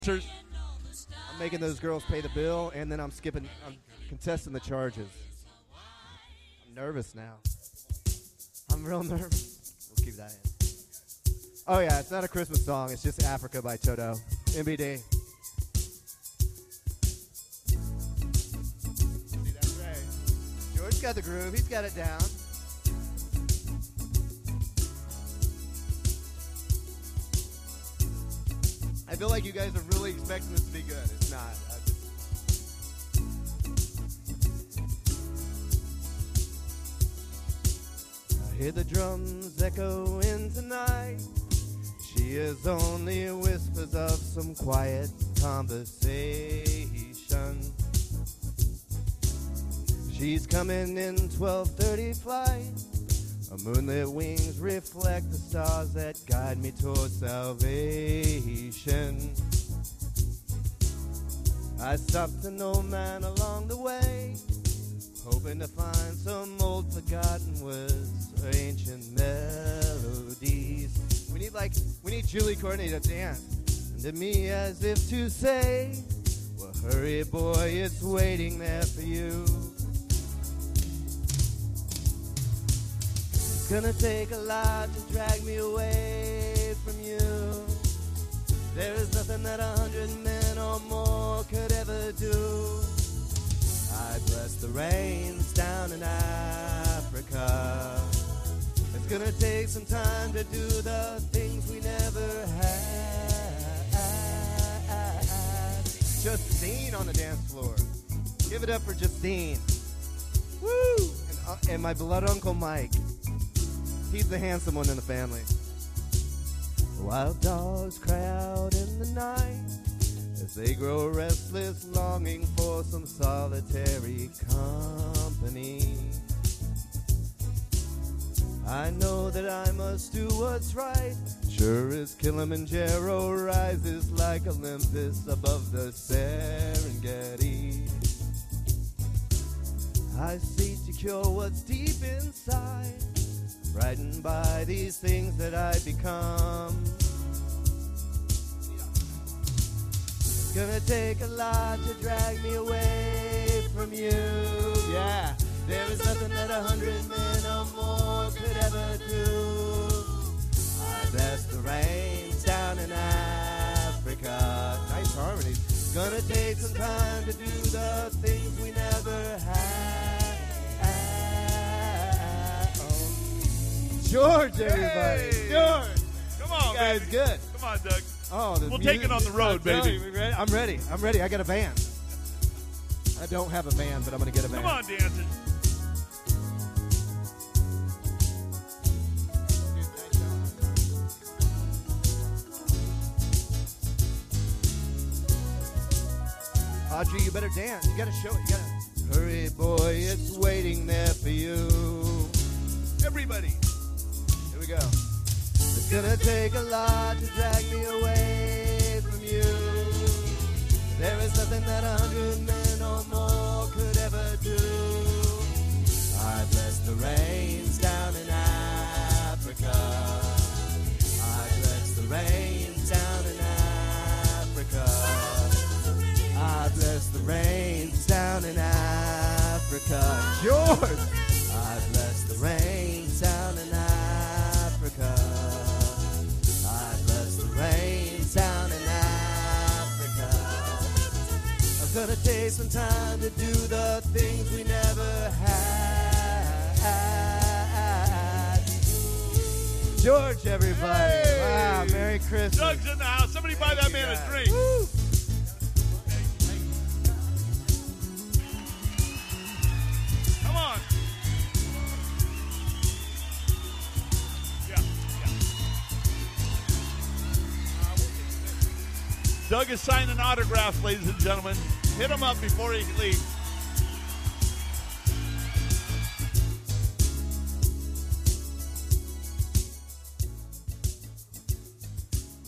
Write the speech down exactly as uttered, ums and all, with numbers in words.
I'm making those girls pay the bill, and then I'm skipping. I'm contesting the charges. I'm nervous now. I'm real nervous. We'll keep that in. Oh yeah, it's not a Christmas song. It's just Africa by Toto. M B D. See, that's right. George's got the groove. He's got it down. I feel like you guys are really expecting this to be good. It's not. I just... I hear the drums echoing tonight. She is only whispers of some quiet conversation. She's coming in twelve thirty flight. Her moonlit wings reflect the stars that guide me towards salvation. I stopped an old man along the way, hoping to find some old forgotten words or ancient melodies. We need like, we need Julie Courtney to dance. And to me as if to say, well, hurry boy, it's waiting there for you. It's gonna take a lot to drag me away from you. There is nothing that a hundred men or more could ever do. I bless the rains down in Africa. It's gonna take some time to do the things we never had. Justine on the dance floor. Give it up for Justine. Woo! And, uh, and my blood uncle Mike. He's the handsome one in the family. Wild dogs cry out in the night as they grow restless, longing for some solitary company. I know that I must do what's right, sure as Kilimanjaro rises like Olympus above the Serengeti. I seek to cure what's deep inside, frightened by these things that I become. It's gonna take a lot to drag me away from you. Yeah, there is nothing that a hundred men or more could ever do. I bless the rains down in Africa. Nice harmonies. It's gonna take some time to do the things we never had. Oh. George, everybody. Hey. George. Come on, you guys, baby. good. Come on, Doug. Oh, the we'll music, take it on the road, baby. You, ready? I'm ready. I'm ready. I got a band. I don't have a band, but I'm going to get a band. Come on, dancing. Audrey, you better dance. You got to show it. You got to. Hurry, boy, it's waiting there for you. Everybody. Here we go. It's gonna take a lot to drag me away from you. There is nothing that a hundred men or more could ever do. I bless the rains down in Africa. I bless the rains down in Africa. I bless the rains down in Africa. George! I bless the rains down in Africa. I bless the rains down in Africa. I'm gonna take some time to do the things we never had. George, everybody. Hey. Wow, Merry Christmas. Doug's in the house. Somebody buy that man a drink. Woo. Come on. Doug is signing autographs, ladies and gentlemen. Hit him up before he leaves.